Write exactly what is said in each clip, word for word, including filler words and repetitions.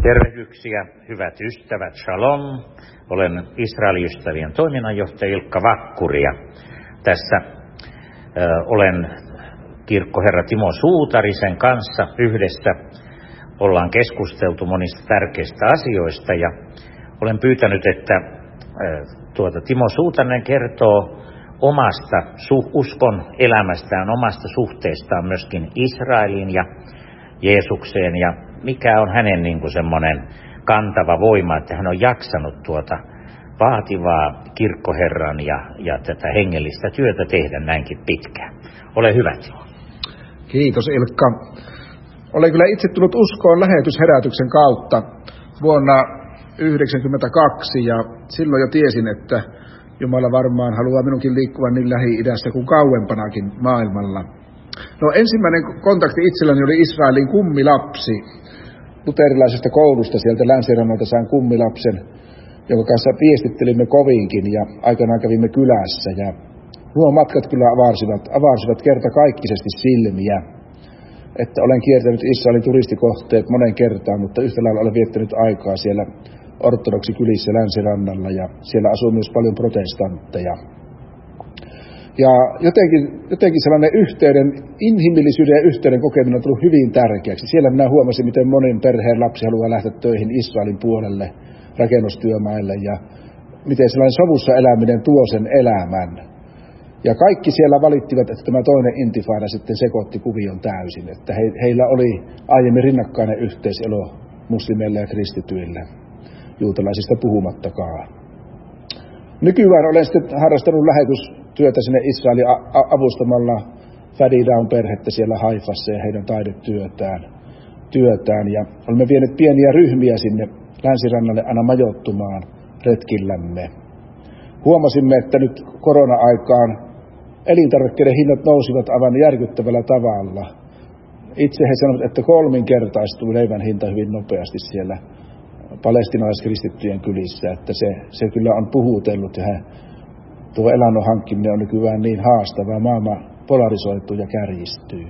Tervehdyksiä, hyvät ystävät, shalom. Olen Israel-ystävien toiminnanjohtaja Ilkka Vakkuri ja tässä ö, olen kirkkoherra Timo Suutarisen kanssa yhdessä. Ollaan keskusteltu monista tärkeistä asioista ja olen pyytänyt, että ö, tuota, Timo Suutarinen kertoo omasta su- uskon elämästään, omasta suhteestaan myöskin Israeliin ja Jeesukseen ja mikä on hänen niin kuin semmoinen kantava voima, että hän on jaksanut tuota vaativaa kirkkoherran ja, ja tätä hengellistä työtä tehdä näinkin pitkään. Ole hyvä, Timo. Kiitos, Ilkka. Olen kyllä itse tullut uskoon lähetysherätyksen kautta vuonna yhdeksänkymmentäkaksi ja silloin jo tiesin, että Jumala varmaan haluaa minunkin liikkuvan niin Lähi-idässä kuin kauempanakin maailmalla. No ensimmäinen kontakti itselläni oli Israelin kummilapsi. Luterilaisesta koulusta sieltä länsirannalta sain kummilapsen, jonka kanssa viestittelimme kovinkin ja aikanaan kävimme kylässä. Ja nuo matkat kyllä avarsivat, avarsivat kertakaikkisesti silmiä. Että olen kiertänyt Israelin turistikohteet monen kertaan, mutta yhtä lailla olen viettänyt aikaa siellä ortodoksikylissä länsirannalla ja siellä asuu myös paljon protestantteja. Ja jotenkin, jotenkin sellainen yhteyden, inhimillisyyden ja yhteyden kokeminen on tullut hyvin tärkeäksi. Siellä minä huomasin, miten monin perheen lapsi haluaa lähteä töihin Israelin puolelle, rakennustyömaille ja miten sellainen sovussa eläminen tuo sen elämän. Ja kaikki siellä valittivat, että tämä toinen intifada sitten sekoitti kuvion täysin. Että he, heillä oli aiemmin rinnakkainen yhteiselo muslimeille ja kristityille, juutalaisista puhumattakaan. Nykyään olen sitten harrastanut lähetystyötä sinne Israelin avustamalla Fadidaun perhettä siellä Haifassa ja heidän taidetyötään. Työtään. Ja olemme vieneet pieniä ryhmiä sinne länsirannalle aina majoittumaan retkillämme. Huomasimme, että nyt korona-aikaan elintarvikkeiden hinnat nousivat aivan järkyttävällä tavalla. Itse he sanoivat, että kolminkertaistui leivän hinta hyvin nopeasti siellä palestiinalaiskristittyjen kylissä, että se, se kyllä on puhutellut ja he, tuo elannon hankkiminen on nykyään niin haastavaa, maailma polarisoituu ja kärjistyy.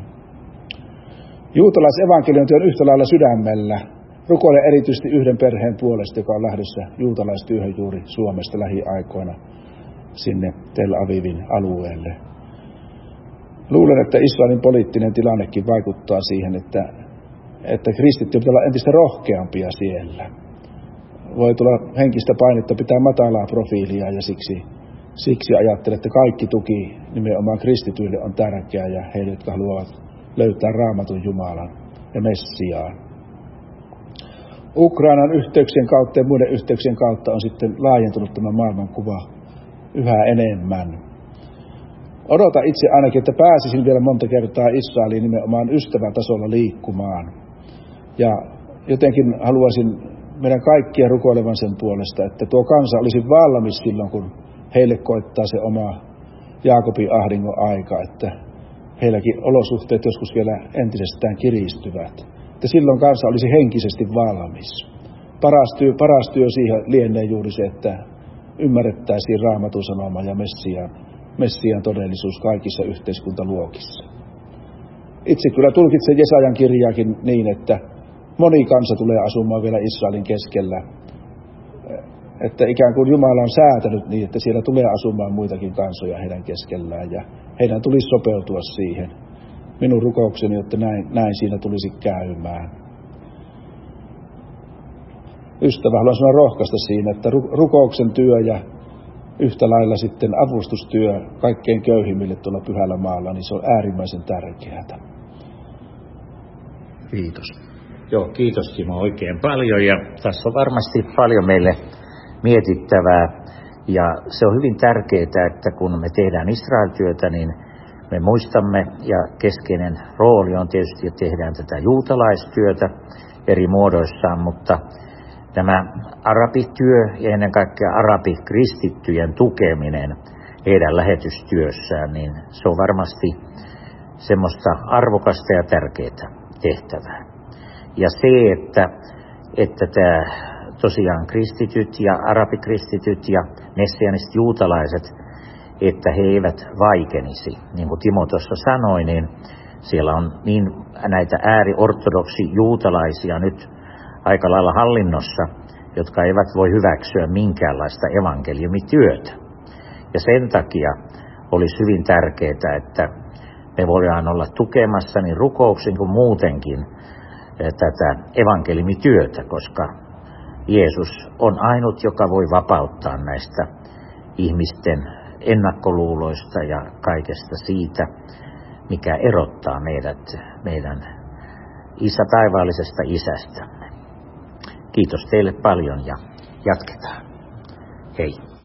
Juutalaisevankeliointi on yhtä lailla sydämellä. Rukoilen erityisesti yhden perheen puolesta, joka on lähdössä juutalaistyöhön juuri Suomesta lähiaikoina sinne Tel Avivin alueelle. Luulen, että Israelin poliittinen tilannekin vaikuttaa siihen, että, että kristittyjä pitää olla entistä rohkeampia siellä. Voi tulla henkistä painetta pitää matalaa profiilia ja siksi, siksi ajattelen, että kaikki tuki nimenomaan kristityille on tärkeää ja heille, jotka haluavat löytää Raamatun Jumalan ja Messiaan. Ukrainan yhteyksien kautta ja muiden yhteyksien kautta on sitten laajentunut tämä maailmankuva yhä enemmän. Odotan itse ainakin, että pääsisin vielä monta kertaa Israeliin nimenomaan ystävätasolla liikkumaan. Ja jotenkin haluaisin meidän kaikkien rukoilevan sen puolesta, että tuo kansa olisi valmis silloin, kun heille koittaa se oma Jaakobin ahdingon aika, että heilläkin olosuhteet joskus vielä entisestään kiristyvät. Että silloin kansa olisi henkisesti valmis. Paras työ, paras työ siihen lienee juuri se, että ymmärrettäisiin Raamatun sanoma ja Messiaan, Messiaan todellisuus kaikissa yhteiskuntaluokissa. Itse kyllä tulkitsen Jesajan kirjaakin niin, että moni kansa tulee asumaan vielä Israelin keskellä. Että ikään kuin Jumala on säätänyt niin, että siellä tulee asumaan muitakin kansoja heidän keskellään ja heidän tulisi sopeutua siihen. Minun rukoukseni, että näin, näin siinä tulisi käymään. Ystävä, haluan sanoa rohkaista siinä, että rukouksen työ ja yhtä lailla sitten avustustyö kaikkein köyhimmille tuolla pyhällä maalla, niin se on äärimmäisen tärkeää. Kiitos. Joo, kiitos Timo oikein paljon ja tässä on varmasti paljon meille mietittävää ja se on hyvin tärkeää, että kun me tehdään Israel-työtä, niin me muistamme ja keskeinen rooli on tietysti, että tehdään tätä juutalaistyötä eri muodoissaan, mutta tämä arabityö ja ennen kaikkea arabikristittyjen tukeminen heidän lähetystyössään, niin se on varmasti semmoista arvokasta ja tärkeää tehtävää. Ja se, että, että tämä tosiaan kristityt ja arabikristityt ja messianiset juutalaiset, että he eivät vaikenisi. Niin kuin Timo tuossa sanoi, niin siellä on niin näitä ääriortodoksi juutalaisia nyt aika lailla hallinnossa, jotka eivät voi hyväksyä minkäänlaista evankeliumityötä. Ja sen takia olisi hyvin tärkeää, että me voidaan olla tukemassa niin rukouksin kuin muutenkin tätä evankeliumityötä, koska Jeesus on ainut, joka voi vapauttaa näistä ihmisten ennakkoluuloista ja kaikesta siitä, mikä erottaa meidät meidän isä taivaallisesta isästämme. Kiitos teille paljon ja jatketaan. Hei.